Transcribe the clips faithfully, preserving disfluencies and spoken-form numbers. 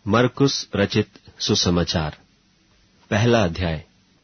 मरकुस रचित सुसमाचार, पहला अध्याय।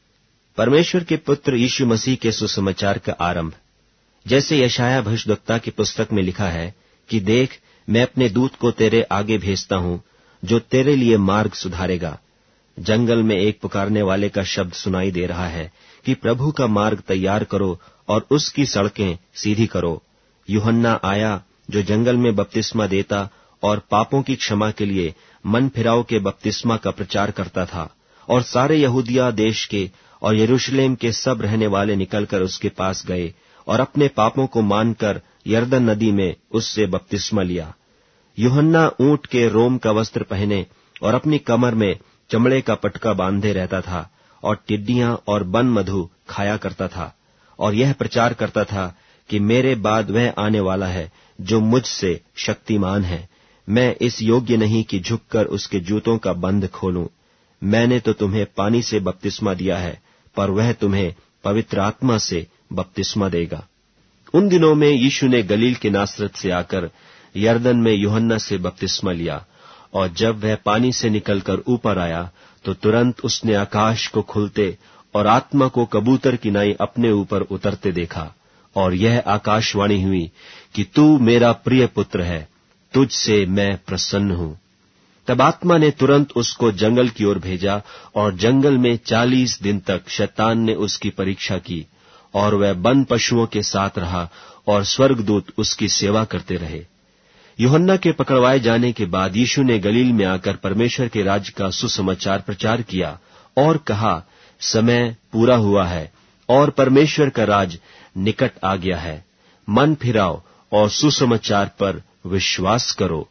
परमेश्वर के पुत्र यीशु मसीह के सुसमाचार का आरंभ। जैसे यशायाह भविष्यद्वक्ता की पुस्तक में लिखा है कि देख, मैं अपने दूत को तेरे आगे भेजता हूं, जो तेरे लिए मार्ग सुधारेगा। जंगल में एक पुकारने वाले का शब्द सुनाई दे रहा है कि प्रभु का मार्ग तैयार करो और उसकी सड़कें सीधी करो। यूहन्ना आया, जो जंगल में बपतिस्मा देता और पापों की क्षमा के लिए मन फिराव के बपतिस्मा का प्रचार करता था, और सारे यहूदिया देश के और यरूशलेम के सब रहने वाले निकलकर उसके पास गए और अपने पापों को मानकर यरदन नदी में उससे बपतिस्मा लिया। यूहन्ना ऊंट के रोम का वस्त्र पहने और अपनी कमर में चमड़े का पटका बांधे रहता था, और टिड्डियां और बन मधु खाया करता था, और यह प्रचार करता था कि मेरे बाद वह आने वाला है जो मुझसे शक्तिमान है। मैं इस योग्य नहीं कि झुककर उसके जूतों का बंध खोलूं। मैंने तो तुम्हें पानी से बपतिस्मा दिया है, पर वह तुम्हें पवित्र आत्मा से बपतिस्मा देगा। उन दिनों में यीशु ने गलील के नासरत से आकर यरदन में यूहन्ना से बपतिस्मा लिया, और जब वह पानी से निकलकर ऊपर आया तो तुरंत उसने आकाश को खुलते और आत्मा को कबूतर की नाई अपने ऊपर उतरते देखा, और यह आकाशवाणी हुई कि तू मेरा प्रिय पुत्र है, तुझसे मैं प्रसन्न हूं। तब आत्मा ने तुरंत उसको जंगल की ओर भेजा, और जंगल में चालीस दिन तक शैतान ने उसकी परीक्षा की, और वह वन पशुओं के साथ रहा, और स्वर्गदूत उसकी सेवा करते रहे। यूहन्ना के पकड़वाए जाने के बाद यीशु ने गलील में आकर परमेश्वर के राज्य का सुसमाचार प्रचार किया और कहा, समय पूरा हुआ है और परमेश्वर का राज निकट आ गया है। मन फिराओ और सुसमाचार पर विश्वास करो।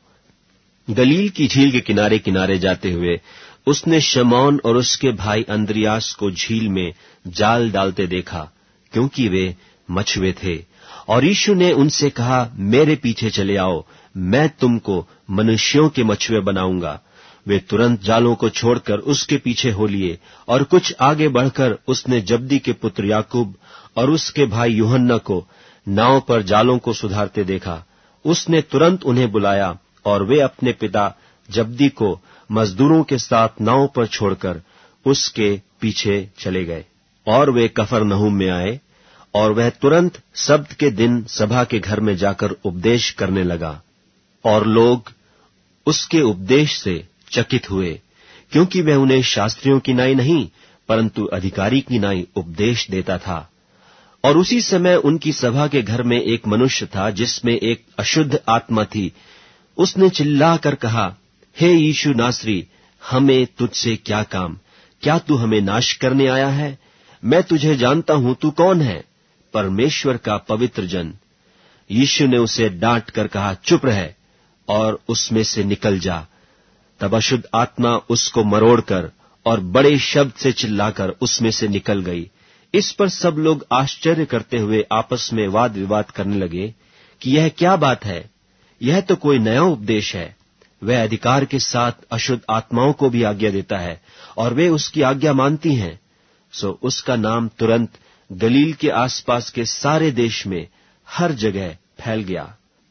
गलील की झील के किनारे किनारे जाते हुए उसने शमौन और उसके भाई अंद्रियास को झील में जाल डालते देखा, क्योंकि वे मछुए थे। और यीशु ने उनसे कहा, मेरे पीछे चले आओ, मैं तुमको मनुष्यों के मछुए बनाऊंगा। वे तुरंत जालों को छोड़कर उसके पीछे हो लिए, और कुछ आगे बढ़कर उसने जब्दी के पुत्र याकूब और उसके भाई यूहन्ना को नाव पर जालों को सुधारते देखा। उसने तुरंत उन्हें बुलाया, और वे अपने पिता जब्दी को मजदूरों के साथ नाव पर छोड़कर उसके पीछे चले गए। और वे कफरनहूम में आए, और वह तुरंत सब्त के दिन सभा के घर में जाकर उपदेश करने लगा। और लोग उसके उपदेश से चकित हुए, क्योंकि वह उन्हें शास्त्रियों की नाई नहीं, परंतु अधिकारी की नाई उपदेश देता था। और उसी समय उनकी सभा के घर में एक मनुष्य था जिसमें एक अशुद्ध आत्मा थी। उसने चिल्लाकर कहा, हे यीशु नासरी, हमें तुझसे क्या काम? क्या तू हमें नाश करने आया है? मैं तुझे जानता हूं, तू कौन है? परमेश्वर का पवित्र जन। यीशु ने उसे डांट कर कहा, चुप रह और उसमें से निकल जा। तब अशुद्ध आत्मा उसको मरोड़कर और बड़े शब्द से चिल्लाकर उसमें से निकल गई। इस पर सब लोग आश्चर्य करते हुए आपस में वाद विवाद करने लगे कि यह क्या बात है? यह तो कोई नया उपदेश है। वह अधिकार के साथ अशुद्ध आत्माओं को भी आज्ञा देता है, और वे उसकी आज्ञा मानती हैं। सो उसका नाम तुरंत गलील के आसपास के सारे देश में हर जगह फैल गया।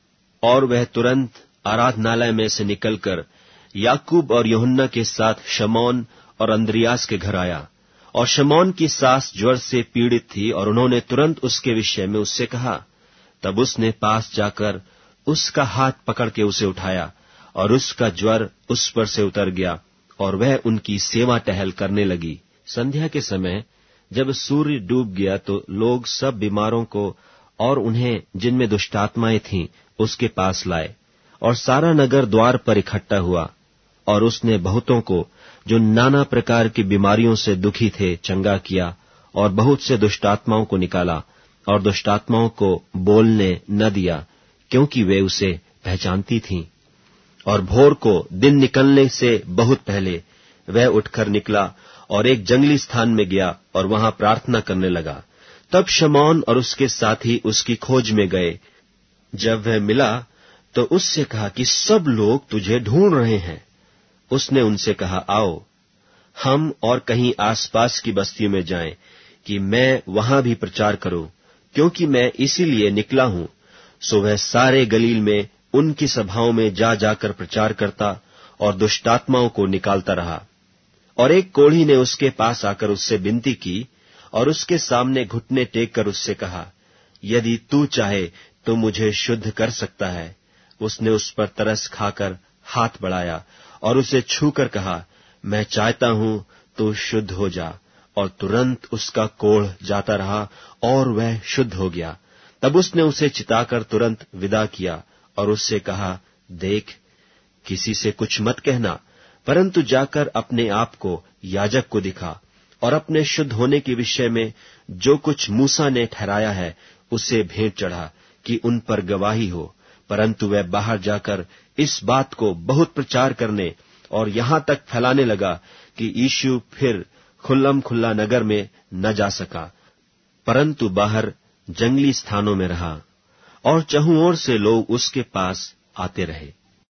और वह तुरंत आराधनालय में से निकलकर याकूब और यूहन्ना के साथ शमौन और अंद्रियास के घर आया। और शमौन की सास ज्वर से पीड़ित थी, और उन्होंने तुरंत उसके विषय में उससे कहा। तब उसने पास जाकर उसका हाथ पकड़ के उसे उठाया, और उसका ज्वर उस पर से उतर गया, और वह उनकी सेवा टहल करने लगी। संध्या के समय जब सूर्य डूब गया तो लोग सब बीमारों को और उन्हें जिनमें दुष्टात्माएं थीं उसके पास लाए, और सारा नगर द्वार पर इकट्ठा हुआ। और उसने बहुतों को जो नाना प्रकार की बीमारियों से दुखी थे चंगा किया, और बहुत से दुष्टात्माओं को निकाला, और दुष्टात्माओं को बोलने न दिया, क्योंकि वे उसे पहचानती थीं। और भोर को दिन निकलने से बहुत पहले वह उठकर निकला और एक जंगली स्थान में गया और वहां प्रार्थना करने लगा। तब शमौन और उसके साथी उसकी खोज में गए। जब वह मिला तो उससे कहा कि सब लोग तुझे ढूंढ रहे हैं। उसने उनसे कहा, आओ हम और कहीं आसपास की बस्तियों में जाएं, कि मैं वहां भी प्रचार करूं, क्योंकि मैं इसीलिए निकला हूं। सो वह सारे गलील में उनकी सभाओं में जा जाकर प्रचार करता और दुष्टात्माओं को निकालता रहा। और एक कोढ़ी ने उसके पास आकर उससे विनती की और उसके सामने घुटने टेक कर उससे कहा, यदि तू चाहे तो मुझे शुद्ध कर सकता है। उसने उस पर तरस खाकर हाथ बढ़ाया और उसे छूकर कहा, मैं चाहता हूं तू शुद्ध हो जा। और तुरंत उसका कोढ़ जाता रहा और वह शुद्ध हो गया। तब उसने उसे चिताकर तुरंत विदा किया और उससे कहा, देख, किसी से कुछ मत कहना, परंतु जाकर अपने आप को याजक को दिखा और अपने शुद्ध होने के विषय में जो कुछ मूसा ने ठहराया है उसे भेंट चढ़ा कि उन पर गवाही हो। परंतु वह बाहर जाकर इस बात को बहुत प्रचार करने और यहां तक फैलाने लगा कि यीशु फिर खुल्लम खुल्ला नगर में न जा सका, परंतु बाहर जंगली स्थानों में रहा और चहुं ओर से लोग उसके पास आते रहे।